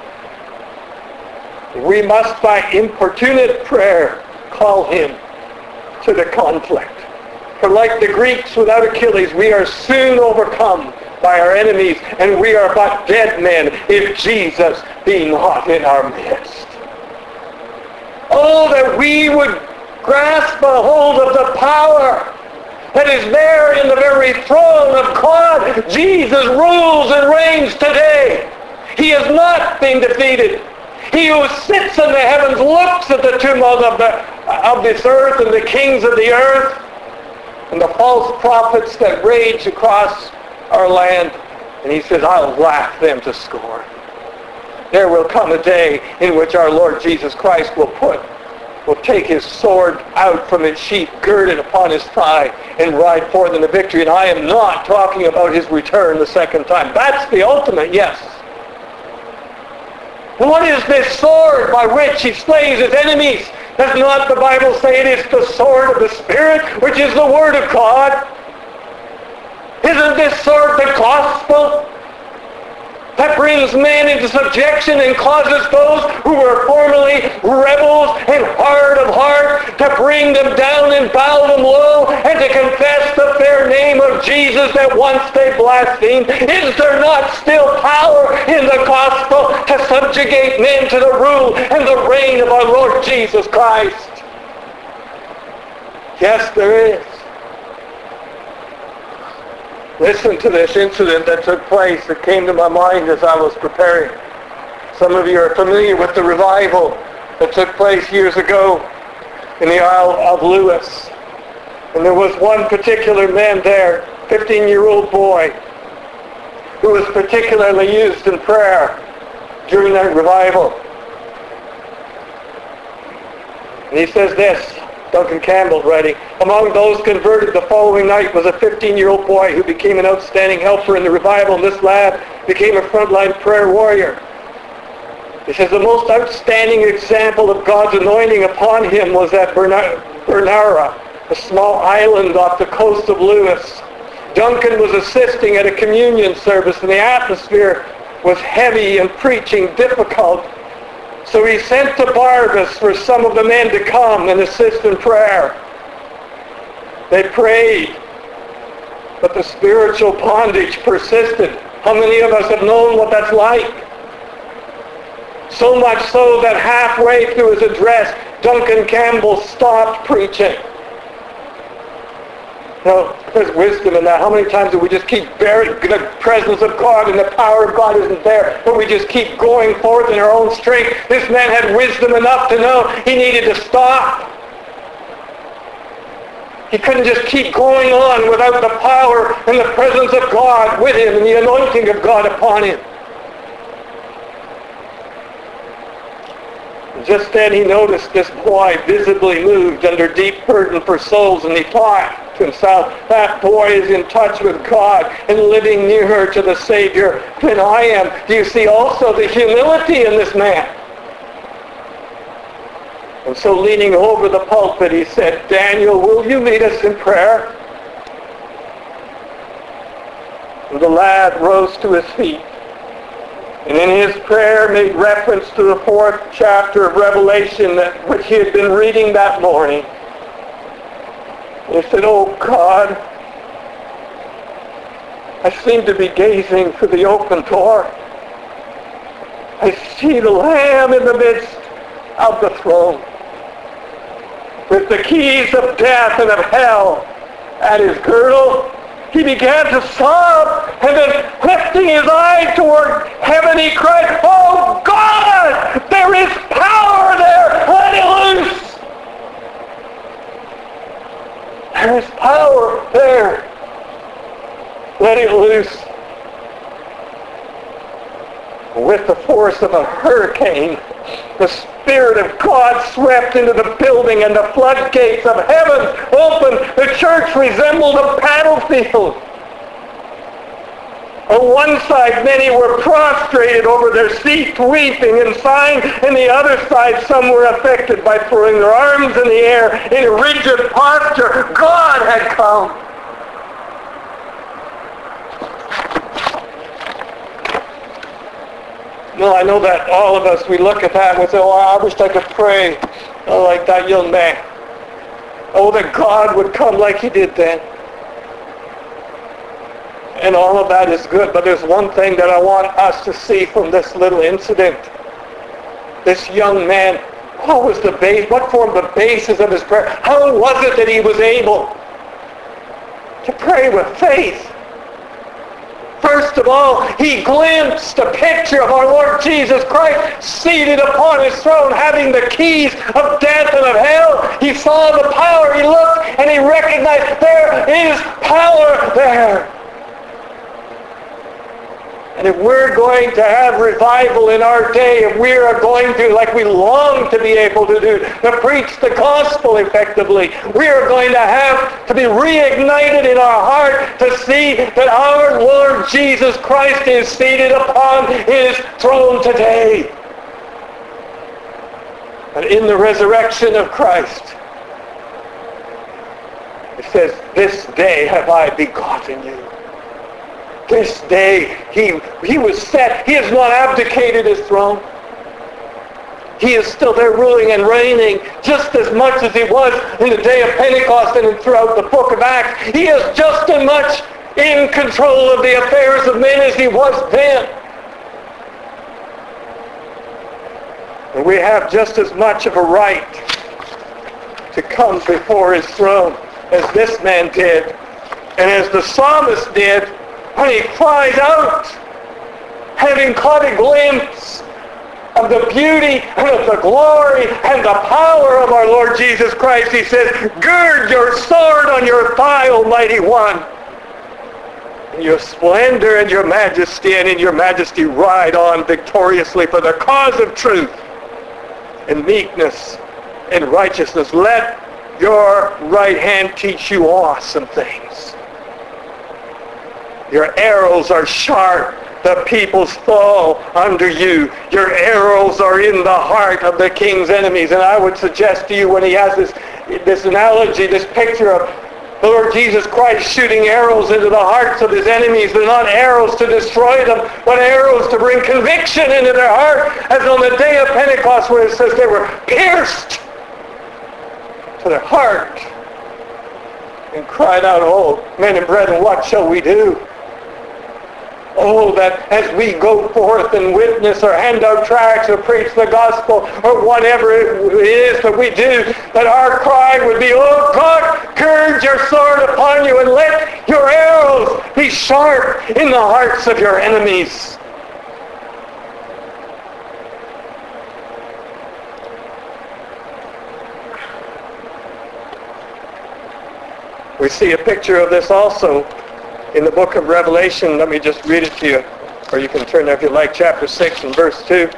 We must by importunate prayer call him to the conflict. For like the Greeks without Achilles, we are soon overcome by our enemies, and we are but dead men if Jesus be not in our midst. Oh, that we would grasp a hold of the power that is there in the very throne of God. Jesus rules and reigns today. He has not been defeated. He who sits in the heavens looks at the tumult of, the, of this earth and the kings of the earth and the false prophets that rage across our land. And he says, I'll laugh them to scorn. There will come a day in which our Lord Jesus Christ will put will take his sword out from its sheath, gird it upon his thigh, and ride forth into victory. And I am not talking about his return the second time. That's the ultimate, yes. And what is this sword by which he slays his enemies? Does not the Bible say it is the sword of the Spirit, which is the Word of God? Isn't this sword the gospel that brings man into subjection and causes those who were formerly rebels and hard of heart to bring them down and bow them low and to confess the fair name of Jesus that once they blasphemed? Is there not still power in the gospel to subjugate men to the rule and the reign of our Lord Jesus Christ? Yes, there is. Listen to this incident that took place that came to my mind as I was preparing. Some of you are familiar with the revival that took place years ago in the Isle of Lewis. And there was one particular man there, fifteen-year-old boy, who was particularly used in prayer during that revival. And he says this, Duncan Campbell writing, among those converted the following night was a fifteen-year-old boy who became an outstanding helper in the revival, and this lad became a frontline prayer warrior. He says the most outstanding example of God's anointing upon him was at Bernara, a small island off the coast of Lewis. Duncan was assisting at a communion service, and the atmosphere was heavy and preaching difficult. So he sent to Barnabas for some of the men to come and assist in prayer. They prayed, but the spiritual bondage persisted. How many of us have known what that's like? So much so that halfway through his address, Duncan Campbell stopped preaching. Now, there's wisdom in that. How many times do we just keep buried? The presence of God and the power of God isn't there, but we just keep going forth in our own strength. This man had wisdom enough to know he needed to stop. He couldn't just keep going on without the power and the presence of God with him and the anointing of God upon him. Just then he noticed this boy visibly moved under deep burden for souls, and he thought to himself, that boy is in touch with God and living nearer to the Savior than I am. Do you see also the humility in this man? And so leaning over the pulpit, he said, Daniel, will you lead us in prayer? And the lad rose to his feet, and in his prayer made reference to the fourth chapter of Revelation that which he had been reading that morning. He said, oh God, I seem to be gazing for the open door. I see the Lamb in the midst of the throne, with the keys of death and of hell at his girdle. He began to sob, and then lifting his eyes toward heaven, he cried, oh God, there is power there, let it loose. There is power there, let it loose. With the force of a hurricane, the Spirit of God swept into the building, and the floodgates of heaven opened. The church resembled a battlefield. On one side, many were prostrated over their seats, weeping and sighing, and the other side, some were affected by throwing their arms in the air in a rigid posture. God had come. No, I know that all of us, we look at that and we say, oh, I wish I could pray oh, like that young man. Oh, that God would come like he did then. And all of that is good, but there's one thing that I want us to see from this little incident. This young man, what was the base, what formed the basis of his prayer? How was it that he was able to pray with faith? First of all, he glimpsed a picture of our Lord Jesus Christ seated upon his throne, having the keys of death and of hell. He saw the power. He looked and he recognized there is power there. And if we're going to have revival in our day, if we are going to, like we long to be able to do, to preach the gospel effectively, we are going to have to be reignited in our heart to see that our Lord Jesus Christ is seated upon his throne today. And in the resurrection of Christ, it says, this day have I begotten you. This day, he, he was set. He has not abdicated his throne. He is still there ruling and reigning just as much as he was in the day of Pentecost and throughout the book of Acts. He is just as much in control of the affairs of men as he was then. And we have just as much of a right to come before his throne as this man did, and as the psalmist did, when he cries out, having caught a glimpse of the beauty and of the glory and the power of our Lord Jesus Christ, he says, gird your sword on your thigh, Almighty One. In your splendor and your majesty, and in your majesty ride on victoriously for the cause of truth and meekness and righteousness. Let your right hand teach you awesome things. Your arrows are sharp. The peoples fall under you. Your arrows are in the heart of the king's enemies. And I would suggest to you, when he has this, this analogy, this picture of the Lord Jesus Christ shooting arrows into the hearts of his enemies, they're not arrows to destroy them, but arrows to bring conviction into their heart, as on the day of Pentecost, where it says they were pierced to their heart and cried out, oh, men and brethren, what shall we do? Oh, that as we go forth and witness or hand out tracts or preach the gospel or whatever it is that we do, that our cry would be, oh God, gird your sword upon you and let your arrows be sharp in the hearts of your enemies. We see a picture of this also in the book of Revelation. Let me just read it to you, or you can turn there if you like, chapter six and verse two.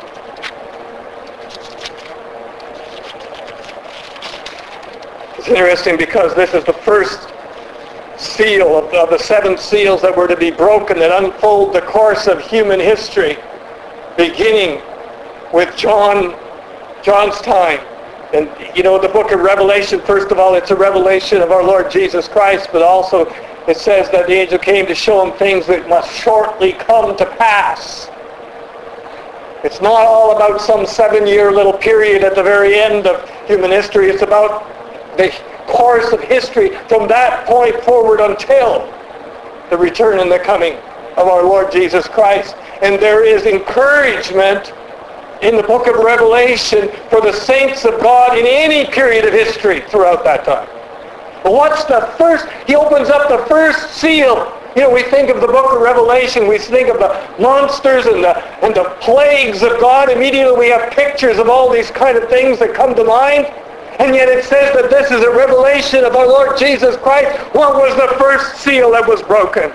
It's interesting because this is the first seal of, of the seven seals that were to be broken that unfold the course of human history, beginning with John, John's time. And you know, the book of Revelation, first of all, it's a revelation of our Lord Jesus Christ, but also it says that the angel came to show him things that must shortly come to pass. It's not all about some seven-year little period at the very end of human history. It's about the course of history from that point forward until the return and the coming of our Lord Jesus Christ. And there is encouragement in the book of Revelation for the saints of God in any period of history throughout that time. But what's the first? He opens up the first seal. You know, we think of the book of Revelation, we think of the monsters and the, and the plagues of God. Immediately we have pictures of all these kind of things that come to mind. And yet it says that this is a revelation of our Lord Jesus Christ. What was the first seal that was broken?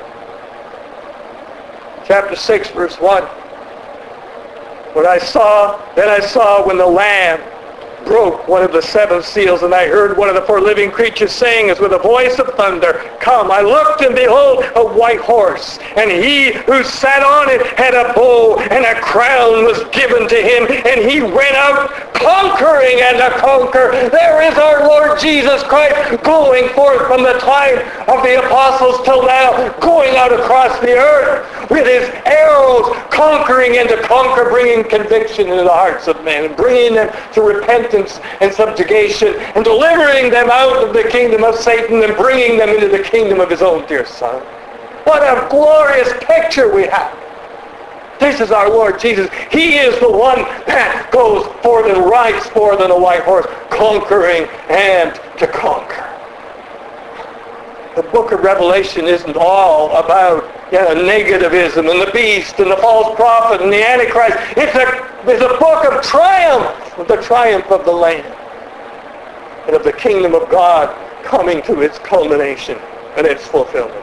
Chapter six, verse one. When I saw, then I saw when the Lamb broke one of the seven seals, and I heard one of the four living creatures saying as with a voice of thunder, "Come." I looked, and behold, a white horse, and he who sat on it had a bow, and a crown was given to him, and he went out conquering and to conquer. There is our Lord Jesus Christ going forth from the time of the apostles till now, going out across the earth with his arrows, conquering and to conquer, bringing conviction into the hearts of men, and bringing them to repentance and subjugation, and delivering them out of the kingdom of Satan and bringing them into the kingdom of his own dear Son. What a glorious picture we have. This is our Lord Jesus. He is the one that goes forth and rides forth on a white horse, conquering and to conquer. The book of Revelation isn't all about yeah, negativism and the beast and the false prophet and the Antichrist. It's a, it's a book of triumph, of the triumph of the Lamb and of the kingdom of God coming to its culmination and its fulfillment.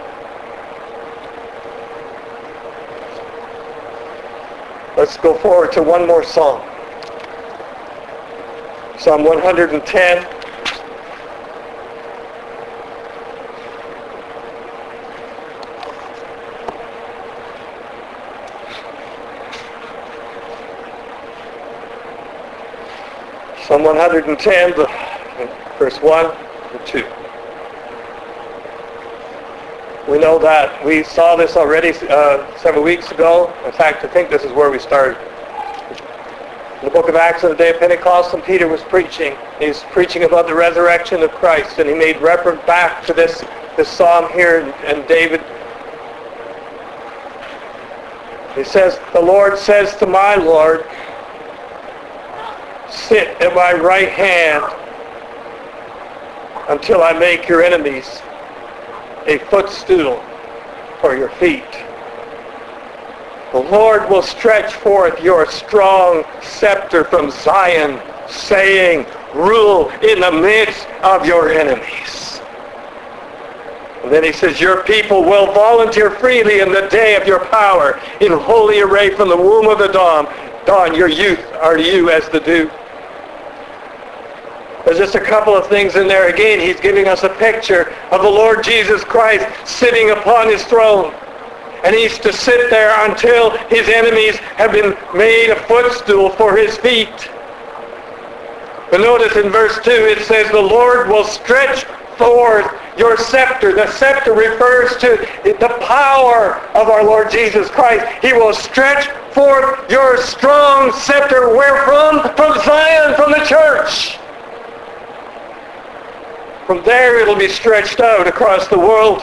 Let's go forward to one more psalm. Psalm one hundred ten. Psalm one hundred ten, verse one and two. We know that. We saw this already uh, several weeks ago. In fact, I think this is where we started. In the book of Acts on the day of Pentecost, and Peter was preaching. He's preaching about the resurrection of Christ, and he made reference back to this, this psalm here, and, and David. He says, "The Lord says to my Lord, sit at my right hand until I make your enemies a footstool for your feet. The Lord will stretch forth your strong scepter from Zion, saying, rule in the midst of your enemies." And then he says, "Your people will volunteer freely in the day of your power, in holy array from the womb of the dawn. Dawn, your youth are to you as the dew." There's just a couple of things in there. Again, he's giving us a picture of the Lord Jesus Christ sitting upon his throne. And he's to sit there until his enemies have been made a footstool for his feet. But notice in verse two it says, "The Lord will stretch forth your scepter." The scepter refers to the power of our Lord Jesus Christ. He will stretch forth your strong scepter. Where from? From Zion, from the church. From there it'll be stretched out across the world.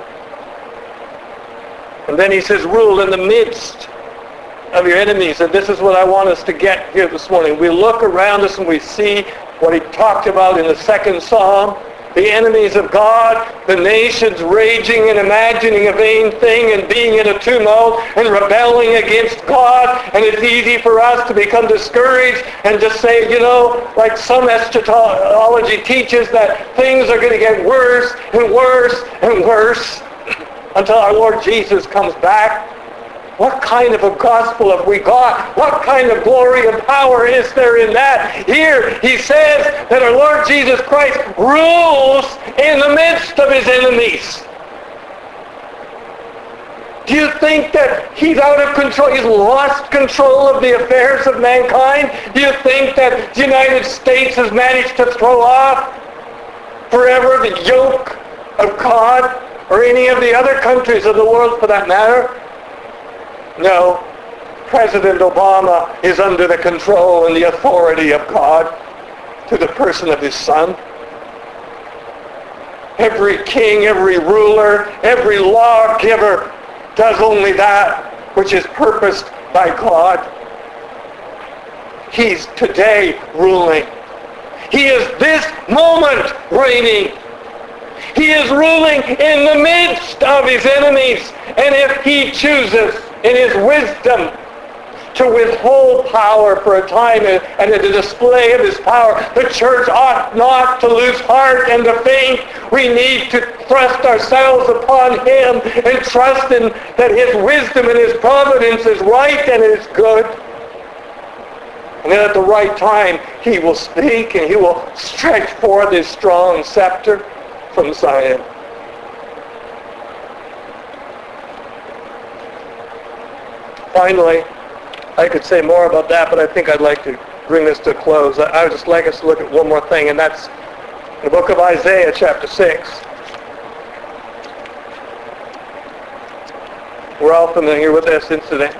And then he says, rule in the midst of your enemies. And this is what I want us to get here this morning. We look around us and we see what he talked about in the second psalm. The enemies of God, the nations raging and imagining a vain thing and being in a tumult and rebelling against God. And it's easy for us to become discouraged and just say, you know, like some eschatology teaches, that things are going to get worse and worse and worse until our Lord Jesus comes back. What kind of a gospel have we got? What kind of glory and power is there in that? Here he says that our Lord Jesus Christ rules in the midst of his enemies. Do you think that he's out of control? He's lost control of the affairs of mankind? Do you think that the United States has managed to throw off forever the yoke of God, or any of the other countries of the world for that matter? No, President Obama is under the control and the authority of God to the person of his Son. Every king, every ruler, every lawgiver does only that which is purposed by God. He's today ruling. He is this moment reigning. He is ruling in the midst of his enemies. And if he chooses in his wisdom to withhold power for a time and in the display of his power, the church ought not to lose heart and to faint. We need to thrust ourselves upon him and trust in that his wisdom and his providence is right and is good. And then at the right time, he will speak and he will stretch forth his strong scepter from Zion. Finally, I could say more about that, but I think I'd like to bring this to a close. I would just like us to look at one more thing, and that's the book of Isaiah, chapter six. We're all familiar with this incident.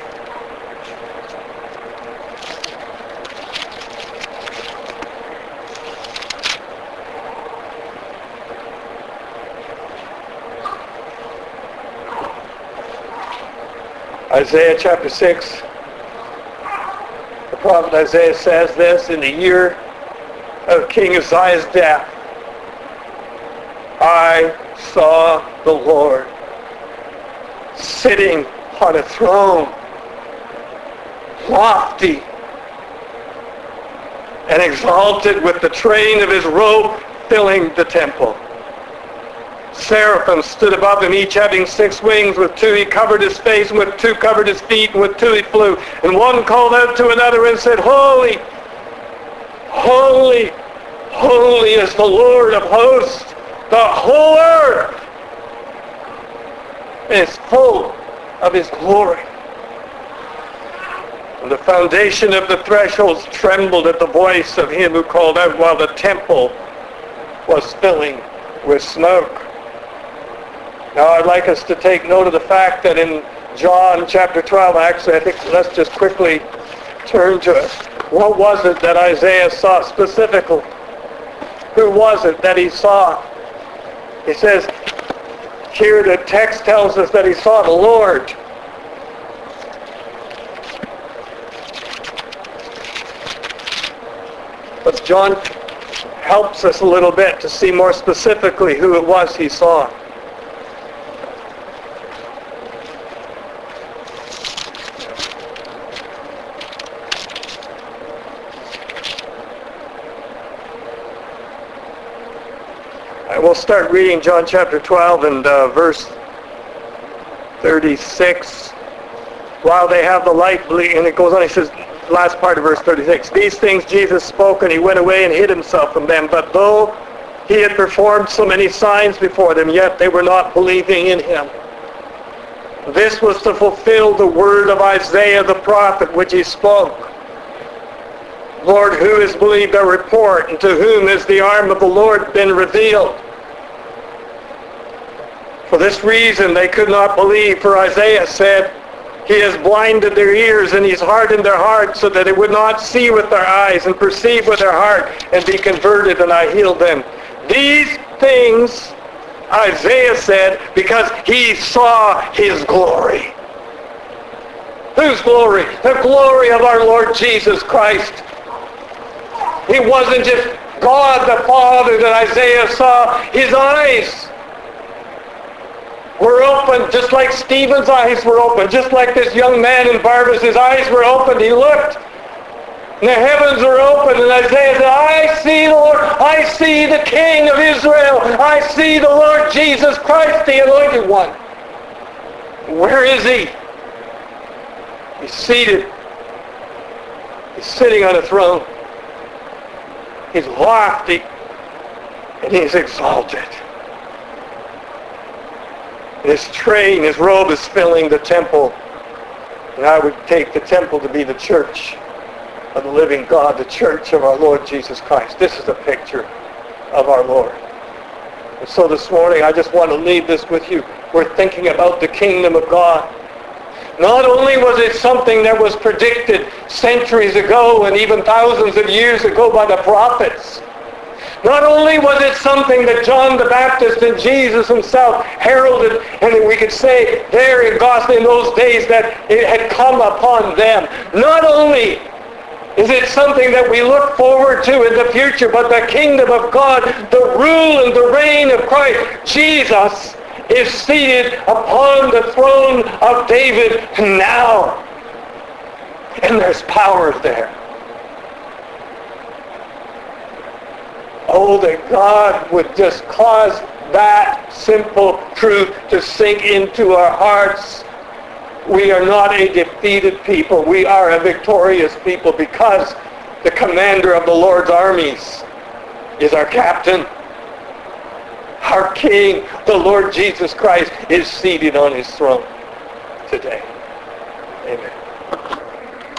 Isaiah chapter six, the prophet Isaiah says this: in the year of King Uzziah's death, I saw the Lord sitting on a throne, lofty and exalted, with the train of his robe filling the temple. Seraphim stood above him, each having six wings. With two he covered his face, and with two covered his feet, and with two he flew. And one called out to another and said, Holy, holy, holy is the Lord of hosts. The whole earth is full of his glory. And the foundation of the thresholds trembled at the voice of him who called out, while the temple was filling with smoke. Now I'd like us to take note of the fact that in John chapter twelve, actually I think let's just quickly turn to it. What was it that Isaiah saw specifically? Who was it that he saw? He says, here the text tells us that he saw the Lord. But John helps us a little bit to see more specifically who it was he saw. We'll start reading John chapter twelve and uh, verse thirty-six. While they have the light, and it goes on, he says, last part of verse thirty-six, these things Jesus spoke, and he went away and hid himself from them. But though he had performed so many signs before them, yet they were not believing in him. This was to fulfill the word of Isaiah the prophet, which he spoke. Lord, who has believed our report, and to whom has the arm of the Lord been revealed? For this reason they could not believe, for Isaiah said, he has blinded their ears and he's hardened their hearts, so that they would not see with their eyes and perceive with their heart and be converted, and I healed them. These things Isaiah said because he saw his glory. Whose glory? The glory of our Lord Jesus Christ. It wasn't just God the Father that Isaiah saw. His eyes were open, just like Stephen's eyes were open, just like this young man in Barnabas, his eyes were open. He looked, and the heavens were open, and Isaiah said, I see the Lord, I see the King of Israel, I see the Lord Jesus Christ, the Anointed One. Where is he? He's seated. He's sitting on a throne. He's lofty, and he's exalted. His train, his robe is filling the temple. And I would take the temple to be the church of the living God, the church of our Lord Jesus Christ. This is a picture of our Lord. And so this morning, I just want to leave this with you. We're thinking about the kingdom of God. Not only was it something that was predicted centuries ago and even thousands of years ago by the prophets. Not only was it something that John the Baptist and Jesus himself heralded, and we could say there in gospel in those days that it had come upon them. Not only is it something that we look forward to in the future, but the kingdom of God, the rule and the reign of Christ, Jesus is seated upon the throne of David now. And there's power there. Oh, that God would just cause that simple truth to sink into our hearts. We are not a defeated people. We are a victorious people because The commander of the Lord's armies is our captain. Our King, the Lord Jesus Christ, is seated on his throne today. Amen.